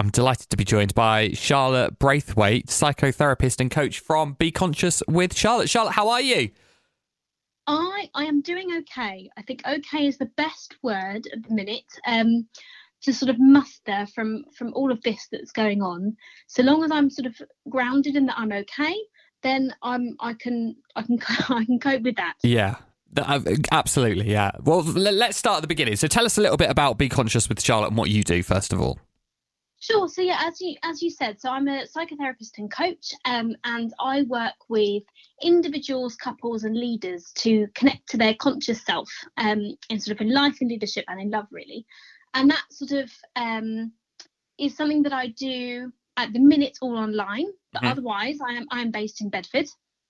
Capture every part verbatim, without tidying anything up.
I'm delighted to be joined by Charlotte Braithwaite, psychotherapist and coach from Be Conscious with Charlotte. Charlotte, how are you? I I am doing okay. I think okay is the best word at the minute um, to sort of muster from from all of this that's going on. So long as I'm sort of grounded in that I'm okay, then I'm I can I can I can cope with that. Yeah. Absolutely, yeah. Well, let's start at the beginning. So tell us a little bit about Be Conscious with Charlotte and what you do, first of all. Sure. So yeah, as you as you said, so I'm a psychotherapist and coach, um, and I work with individuals, couples, and leaders to connect to their conscious self, um, in sort of in life and leadership and in love, really. And that sort of um, is something that I do at the minute all online, but mm-hmm. otherwise I am I am based in Bedford,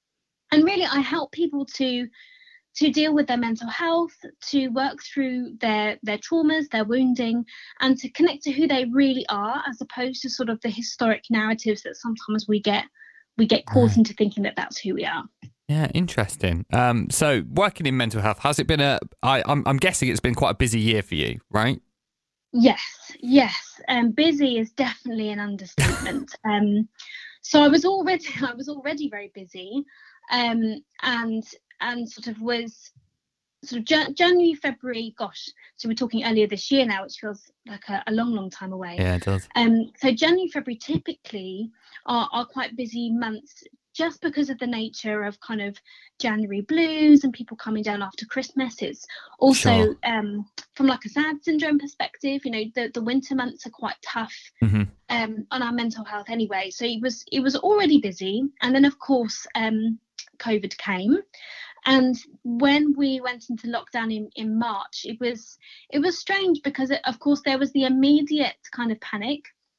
and really I help people to. to deal with their mental health, to work through their their traumas, their wounding, and to connect to who they really are, as opposed to sort of the historic narratives that sometimes we get we get caught right. into thinking that that's who we are. Yeah, interesting. Um, so working in mental health, has it been a? I, I'm I'm guessing it's been quite a busy year for you, right? Yes, yes. Um, busy is definitely an understatement. um, so I was already I was already very busy, um, and. and sort of was sort of Jan- January, February, gosh, so we're talking earlier this year now, which feels like a, a long, long time away. Yeah, it does. Um, so January, February typically are, are quite busy months just because of the nature of kind of January blues and people coming down after Christmas. It's also Sure. um, from like a SAD syndrome perspective, you know, the, the winter months are quite tough mm-hmm. um, on our mental health anyway. So it was, it was already busy. And then, of course, um, COVID came. And when we went into lockdown in, in March, it was it was strange because, it, of course, there was the immediate kind of panic,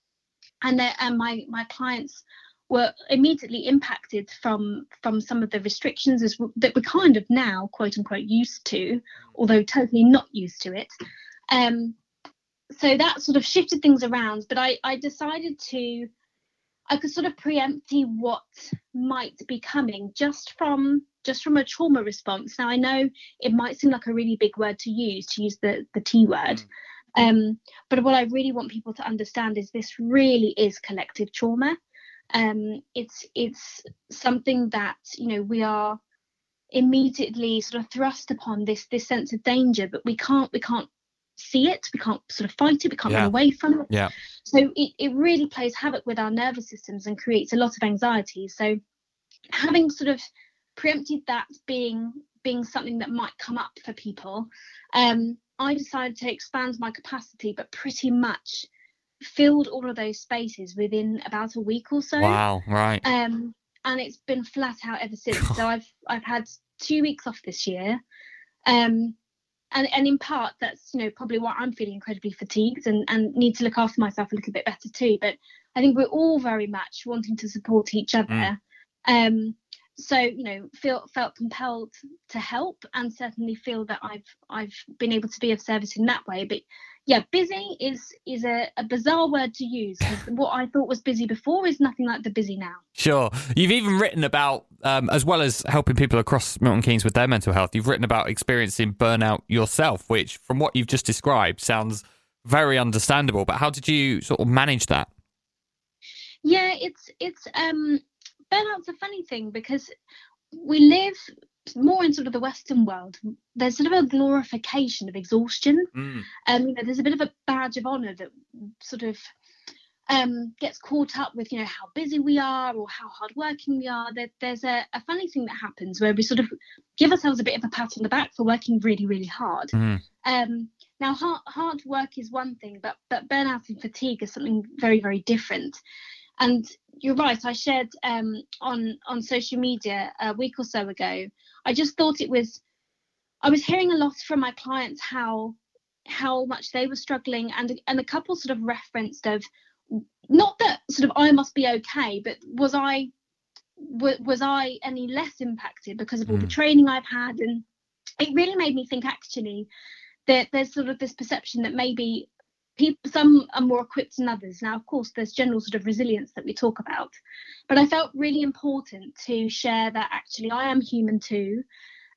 and, there, and my my clients were immediately impacted from from some of the restrictions as w- that we're kind of now, quote unquote, used to, although totally not used to it. Um, so that sort of shifted things around. But I, I decided to, I could sort of preempt what might be coming just from just from a trauma response. Now, I know it might seem like a really big word to use, to use the, the T word. Mm. Um, but what I really want people to understand is this really is collective trauma. Um, it's it's something that, you know, we are immediately sort of thrust upon this this sense of danger, but we can't we can't see it, we can't sort of fight it, we can't yeah. run away from it. Yeah. So it, it really plays havoc with our nervous systems and creates a lot of anxiety. So having sort of preempted that being being something that might come up for people, um, I decided to expand my capacity, but pretty much filled all of those spaces within about a week or so. Wow, right. Um, and it's been flat out ever since. So I've I've had two weeks off this year. Um, And, and in part, that's, you know, probably why I'm feeling incredibly fatigued and, and need to look after myself a little bit better too. But I think we're all very much wanting to support each other. Mm. Um, so, you know, feel felt compelled to help, and certainly feel that I've I've been able to be of service in that way. But yeah, busy is is a, a bizarre word to use, because what I thought was busy before is nothing like the busy now. Sure. You've even written about, um, as well as helping people across Milton Keynes with their mental health, you've written about experiencing burnout yourself, which from what you've just described sounds very understandable. But how did you sort of manage that? Yeah, it's, it's um, burnout's a funny thing, because we live more in sort of the Western world. There's sort of a glorification of exhaustion. Mm. Um, you know, there's a bit of a badge of honour that sort of um, gets caught up with, you know, how busy we are or how hardworking we are. There, there's a, a funny thing that happens where we sort of give ourselves a bit of a pat on the back for working really, really hard. Mm. Um, now, hard, hard work is one thing, but but burnout and fatigue is something very, very different. And you're right, I shared um, on, on social media a week or so ago, I just thought it was, I was hearing a lot from my clients how how much they were struggling, and and a couple sort of referenced of, not that sort of I must be okay, but was I w- was I any less impacted because of all mm. the training I've had? And it really made me think, actually, that there's sort of this perception that maybe people, some are more equipped than others. Now, of course, there's general sort of resilience that we talk about, but I felt really important to share that actually I am human too.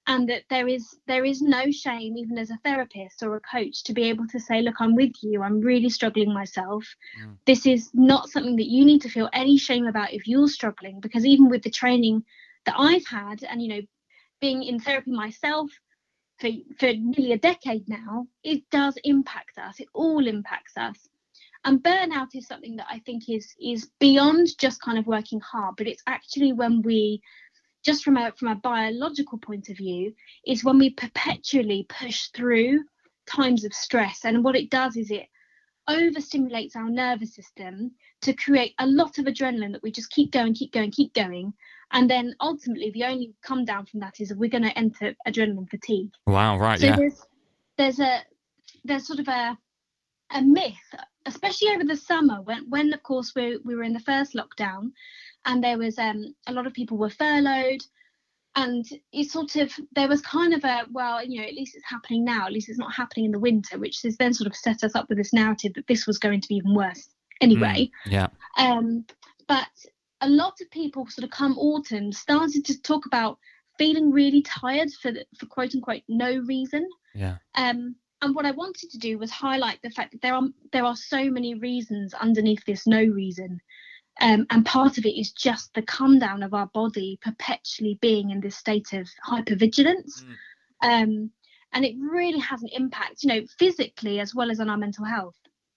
and that there is there is no shame, even as a therapist or a coach, to be able to say, look, I'm with you, I'm really struggling myself. Mm. This is not something that you need to feel any shame about if you're struggling, because even with the training that I've had, and, you know, being in therapy myself for, for nearly a decade now, it does impact us. It all impacts us. And burnout is something that I think is is beyond just kind of working hard, but it's actually when we, just from a from a biological point of view, is when we perpetually push through times of stress. And what it does is it overstimulates our nervous system to create a lot of adrenaline that we just keep going, keep going, keep going. And then ultimately the only come down from that is that we're going to enter adrenaline fatigue. Wow, right, so yeah. There's, there's a there's sort of a a myth, especially over the summer when, when of course, we, we were in the first lockdown, and there was um, a lot of people were furloughed, and it sort of, there was kind of a, well, you know, at least it's happening now, at least it's not happening in the winter, which has then sort of set us up with this narrative that this was going to be even worse anyway. Mm, yeah. Um, but a lot of people sort of come autumn started to talk about feeling really tired for, the, for quote unquote, no reason. Yeah. Um, And what I wanted to do was highlight the fact that there are there are so many reasons underneath this no reason. Um, and part of it is just the come down of our body perpetually being in this state of hypervigilance. Mm. Um, and it really has an impact, you know, physically as well as on our mental health.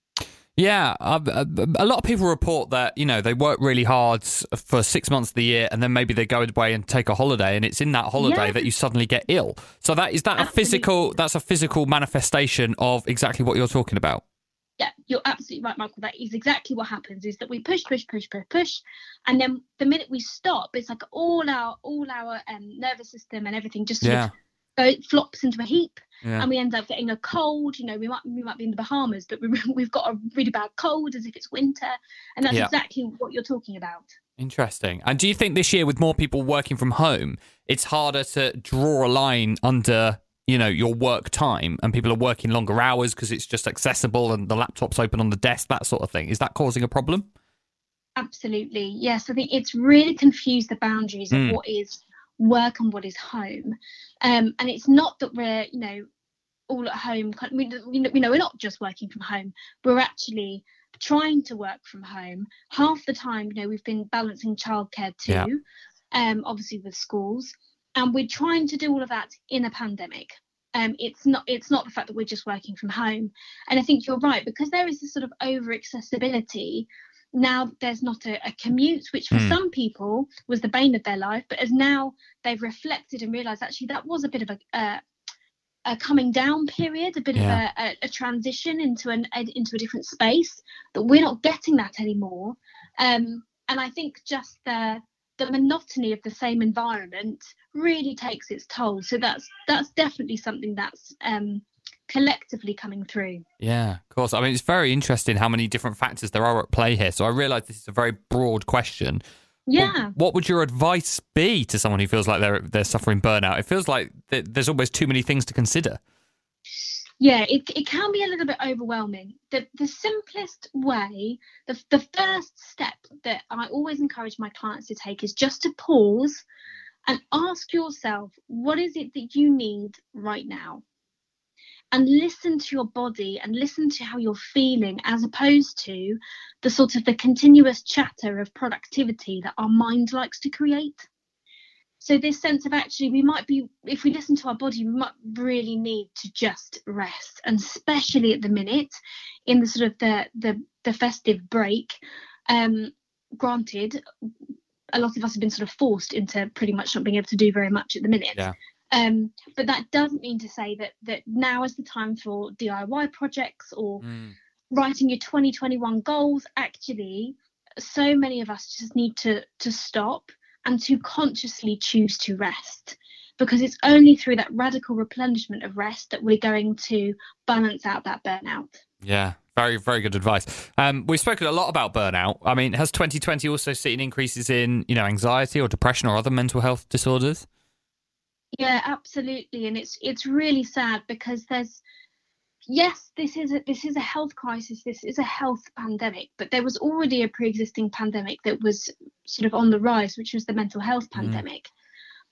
Yeah, uh, a lot of people report that, you know, they work really hard for six months of the year, and then maybe they go away and take a holiday, and it's in that holiday yeah. that you suddenly get ill. So that is that absolutely. a physical that's a physical manifestation of exactly what you're talking about. Yeah, you're absolutely right, Michael. That is exactly what happens, is that we push, push, push, push, push, and then the minute we stop, it's like all our all our um, nervous system and everything just sort yeah. of go, flops into a heap. Yeah. And we end up getting a cold. You know, we might we might be in the Bahamas, but we, we've got a really bad cold as if it's winter. And that's yeah. exactly what you're talking about. Interesting. And do you think this year, with more people working from home, it's harder to draw a line under, you know, your work time, and people are working longer hours because it's just accessible and the laptop's open on the desk, that sort of thing? Is that causing a problem? Absolutely. Yes, I think it's really confused the boundaries mm. of what is work and what is home. Um, and it's not that we're, you know, all at home. We, we know we're not just working from home. We're actually trying to work from home. Half the time, you know, we've been balancing childcare too, yeah. um, obviously with schools, and we're trying to do all of that in a pandemic. Um, it's not it's not the fact that we're just working from home. And I think you're right, because there is this sort of over accessibility. Now there's not a, a commute, which for mm. some people was the bane of their life, but as now they've reflected and realised actually that was a bit of a, a, a coming down period, a bit yeah. of a, a, a transition into an a, into a different space, that we're not getting that anymore. Um, and I think just the the monotony of the same environment really takes its toll. So that's that's definitely something that's um, collectively coming through. Yeah, of course. I mean, it's very interesting how many different factors there are at play here. So I realise this is a very broad question. Yeah. What, what would your advice be to someone who feels like they're they're suffering burnout? It feels like th- there's almost too many things to consider. Yeah, it it can be a little bit overwhelming. The the simplest way, the the first step that I always encourage my clients to take is just to pause and ask yourself, what is it that you need right now? And listen to your body and listen to how you're feeling, as opposed to the sort of the continuous chatter of productivity that our mind likes to create. So this sense of actually we might be, if we listen to our body, we might really need to just rest. And especially at the minute, in the sort of the the, the festive break, um, granted, a lot of us have been sort of forced into pretty much not being able to do very much at the minute. Yeah. Um, but that doesn't mean to say that that now is the time for D I Y projects or mm. writing your twenty twenty-one goals. Actually, so many of us just need to to stop and to consciously choose to rest, because it's only through that radical replenishment of rest that we're going to balance out that burnout. Yeah, very, very good advice. Um, we've spoken a lot about burnout. I mean, has twenty twenty also seen increases in, you know, anxiety or depression or other mental health disorders? Yeah, absolutely. And it's it's really sad, because there's, yes, this is a, this is a health crisis. This is a health pandemic, but there was already a pre-existing pandemic that was sort of on the rise, which was the mental health pandemic. Mm.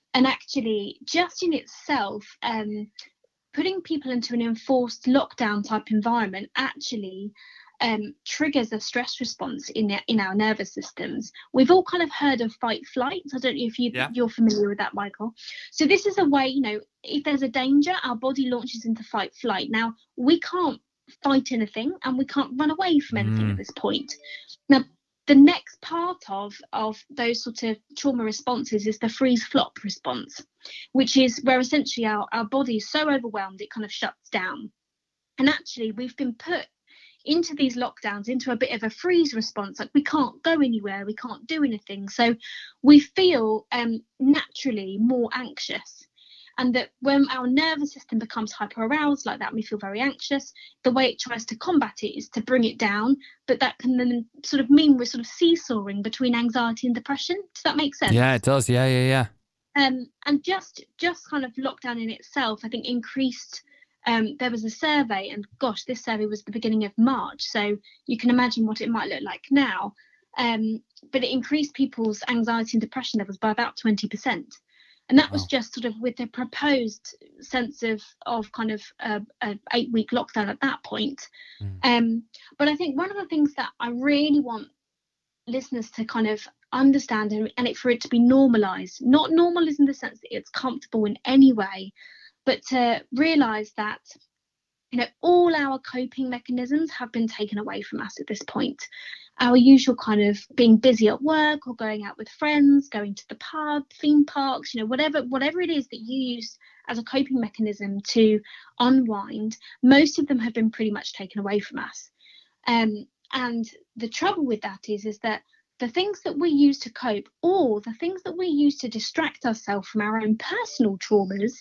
and actually, just in itself, um, putting people into an enforced lockdown type environment actually um, triggers a stress response in in our nervous systems. We've all kind of heard of fight flight. I don't know if you, yeah. you're familiar with that, Michael. So this is a way, you know, if there's a danger, our body launches into fight flight. Now, we can't fight anything and we can't run away from anything mm. at this point. Now, the next part of, of those sort of trauma responses is the freeze flop response, which is where essentially our, our body is so overwhelmed it kind of shuts down. And actually, we've been put into these lockdowns, into a bit of a freeze response, like we can't go anywhere, we can't do anything. So we feel um, naturally more anxious. And that when our nervous system becomes hyper-aroused like that, we feel very anxious. The way it tries to combat it is to bring it down. But that can then sort of mean we're sort of seesawing between anxiety and depression. Does that make sense? Yeah, it does. Yeah, yeah, yeah. Um, and just just kind of lockdown in itself, I think, increased. Um, there was a survey, and gosh, this survey was the beginning of March. So you can imagine what it might look like now. Um, but it increased people's anxiety and depression levels by about twenty percent. And that was just sort of with the proposed sense of of kind of a, a eight week lockdown at that point. Mm. Um, but I think one of the things that I really want listeners to kind of understand and, and it for it to be normalized, not normalized in the sense that it's comfortable in any way, but to realize that, you know, all our coping mechanisms have been taken away from us at this point. Our usual kind of being busy at work or going out with friends, going to the pub, theme parks, you know, whatever whatever it is that you use as a coping mechanism to unwind, most of them have been pretty much taken away from us. Um, and the trouble with that is, is that the things that we use to cope, or the things that we use to distract ourselves from our own personal traumas,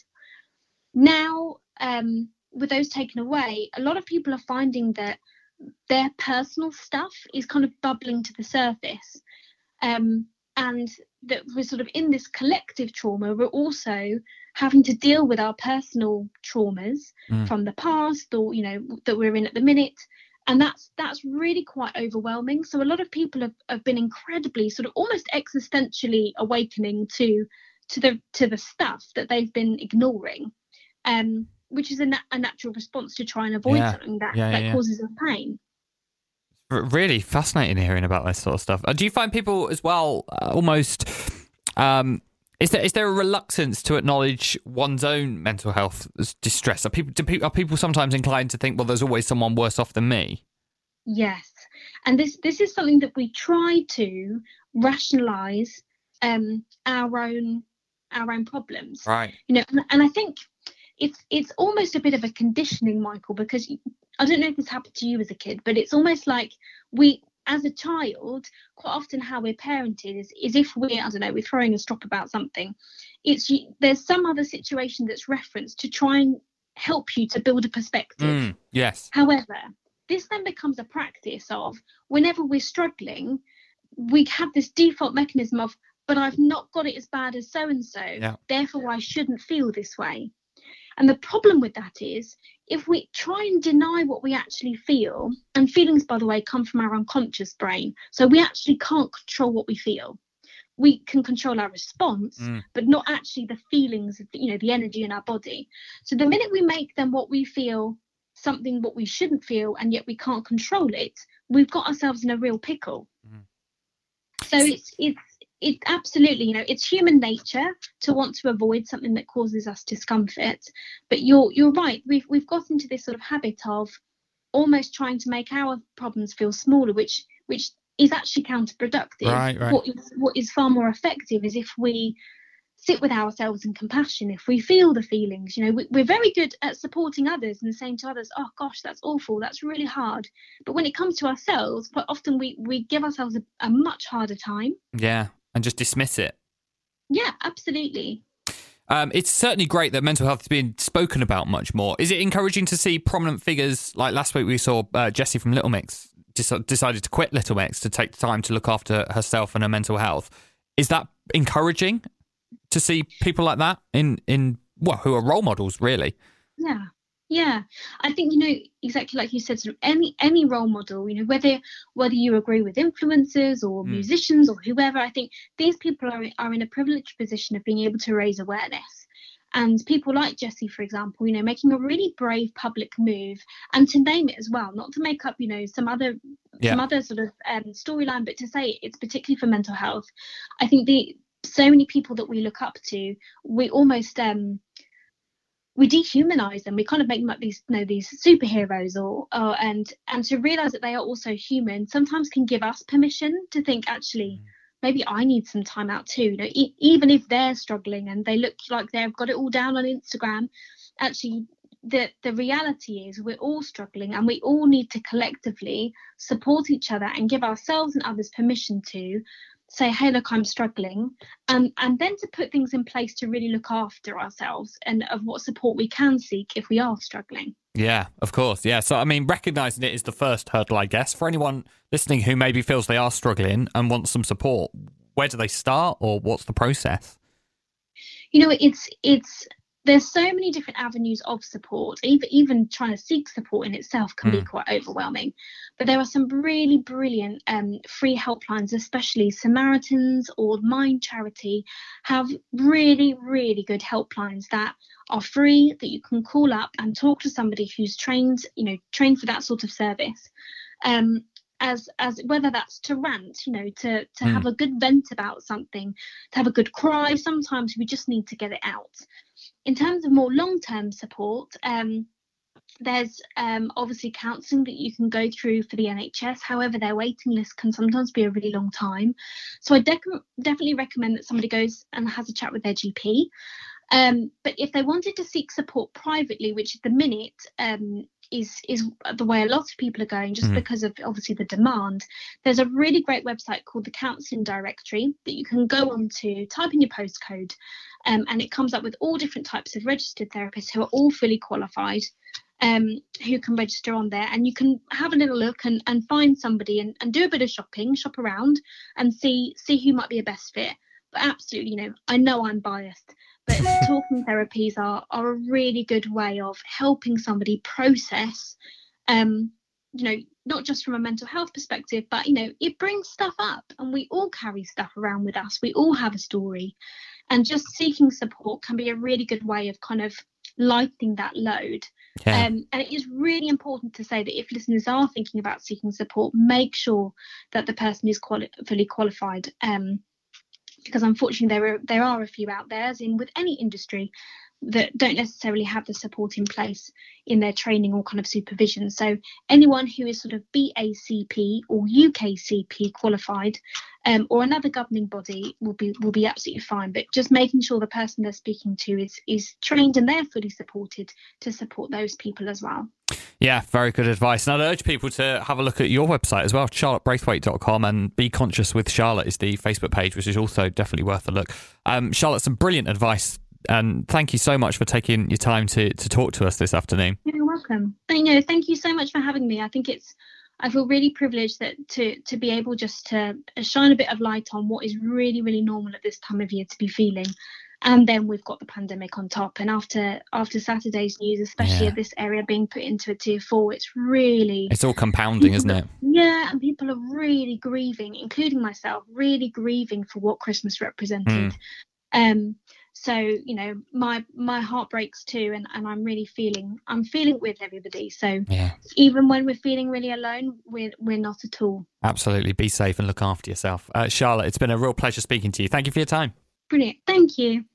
now um, with those taken away, a lot of people are finding that their personal stuff is kind of bubbling to the surface, um, and that we're sort of in this collective trauma. We're also having to deal with our personal traumas mm. from the past, or you know, that we're in at the minute, and that's that's really quite overwhelming. So a lot of people have, have been incredibly sort of almost existentially awakening to to the to the stuff that they've been ignoring. Um, which is a, na- a natural response to try and avoid yeah. something that, yeah, that yeah. causes us pain. R- really fascinating hearing about this sort of stuff. Uh, do you find people as well uh, almost... Um, is there is there a reluctance to acknowledge one's own mental health distress? Are people, do people are people sometimes inclined to think, well, there's always someone worse off than me? Yes. And this, this is something that we try to rationalise um, our own our own problems. Right. You know, and, and I think... It's it's almost a bit of a conditioning, Michael, because I don't know if this happened to you as a kid, but it's almost like we, as a child, quite often how we're parented is, is if we're, I don't know, we're throwing a strop about something, it's there's some other situation that's referenced to try and help you to build a perspective. Mm, yes. However, this then becomes a practice of whenever we're struggling, we have this default mechanism of, but I've not got it as bad as so-and-so, yeah. therefore I shouldn't feel this way. And the problem with that is if we try and deny what we actually feel, and feelings, by the way, come from our unconscious brain. So we actually can't control what we feel. We can control our response, mm. but not actually the feelings, you know, the energy in our body. So the minute we make them what we feel something what we shouldn't feel, and yet we can't control it, we've got ourselves in a real pickle. Mm. So it's it's It absolutely, you know, it's human nature to want to avoid something that causes us discomfort. But you're you're right. We've we've got into this sort of habit of almost trying to make our problems feel smaller, which which is actually counterproductive. Right, right. What is what is far more effective is if we sit with ourselves in compassion, if we feel the feelings. You know, we, we're very good at supporting others and saying to others, oh gosh, that's awful, that's really hard. But when it comes to ourselves, quite often we we give ourselves a, a much harder time. Yeah. And just dismiss it. Yeah, absolutely. Um, it's certainly great that mental health is being spoken about much more. Is it encouraging to see prominent figures, like last week we saw uh, Jessie from Little Mix des- decided to quit Little Mix to take time to look after herself and her mental health. Is that encouraging to see people like that in, in well, who are role models, really? Yeah. Yeah, I think, you know, exactly like you said, sort of any any role model, you know, whether whether you agree with influencers or Mm. musicians or whoever, I think these people are are in a privileged position of being able to raise awareness. And people like Jessie, for example, you know, making a really brave public move, and to name it as well, not to make up, you know, some other Yeah. some other sort of um, storyline, but to say it's particularly for mental health. I think the so many people that we look up to, we almost um we dehumanize them. We kind of make them like these, you know, these superheroes, or, or and and to realize that they are also human sometimes can give us permission to think, actually, maybe I need some time out too. You know, e- even if they're struggling and they look like they've got it all down on Instagram, actually, the the reality is we're all struggling, and we all need to collectively support each other and give ourselves and others permission to say, hey, look, I'm struggling, and and then to put things in place to really look after ourselves and of what support we can seek if we are struggling. Yeah, of course. Yeah. So, I mean, recognizing it is the first hurdle, I guess, for anyone listening who maybe feels they are struggling and wants some support. Where do they start, or what's the process? You know, it's it's there's so many different avenues of support. Even even trying to seek support in itself can mm. be quite overwhelming. But there are some really brilliant um, free helplines, especially Samaritans or Mind Charity have really, really good helplines that are free, that you can call up and talk to somebody who's trained, you know, trained for that sort of service. Um, as as whether that's to rant, you know, to to mm. have a good vent about something, to have a good cry. Sometimes we just need to get it out. In terms of more long-term support, um, there's um, obviously counselling that you can go through for the N H S. However, their waiting list can sometimes be a really long time. So I de- definitely recommend that somebody goes and has a chat with their G P. Um, but if they wanted to seek support privately, which at the minute um, is is the way a lot of people are going, just mm. because of obviously the demand, there's a really great website called the Counselling Directory that you can go on to, type in your postcode, um, and it comes up with all different types of registered therapists who are all fully qualified, um, who can register on there, and you can have a little look and, and find somebody and, and do a bit of shopping, shop around and see see who might be a best fit. But absolutely, you know, I know I'm biased, but talking therapies are, are a really good way of helping somebody process, um, you know, not just from a mental health perspective, but, you know, it brings stuff up and we all carry stuff around with us. We all have a story, and just seeking support can be a really good way of kind of lightening that load. Yeah. Um, and it is really important to say that if listeners are thinking about seeking support, make sure that the person is quali- fully qualified. Um, because unfortunately there are there are a few out there, as in with any industry, that don't necessarily have the support in place in their training or kind of supervision. So anyone who is sort of B A C P or U K C P qualified, um, or another governing body will be will be absolutely fine. But just making sure the person they're speaking to is is trained and they're fully supported to support those people as well. Yeah, very good advice. And I'd urge people to have a look at your website as well, charlotte braithwaite dot com, and Be Conscious with Charlotte is the Facebook page, which is also definitely worth a look. Um, Charlotte, some brilliant advice, and thank you so much for taking your time to, to talk to us this afternoon. You're welcome. You know, thank you so much for having me. I think it's, I feel really privileged that to to be able just to shine a bit of light on what is really, really normal at this time of year to be feeling. And then we've got the pandemic on top. And after after Saturday's news, especially yeah. of this area being put into a tier four, it's really... It's all compounding, isn't it? Yeah, and people are really grieving, including myself, really grieving for what Christmas represented. Mm. Um, so, you know, my my heart breaks too, and, and I'm really feeling, I'm feeling with everybody. So yeah. even when we're feeling really alone, we're, we're not at all. Absolutely. Be safe and look after yourself. Uh, Charlotte, it's been a real pleasure speaking to you. Thank you for your time. Brilliant. Thank you.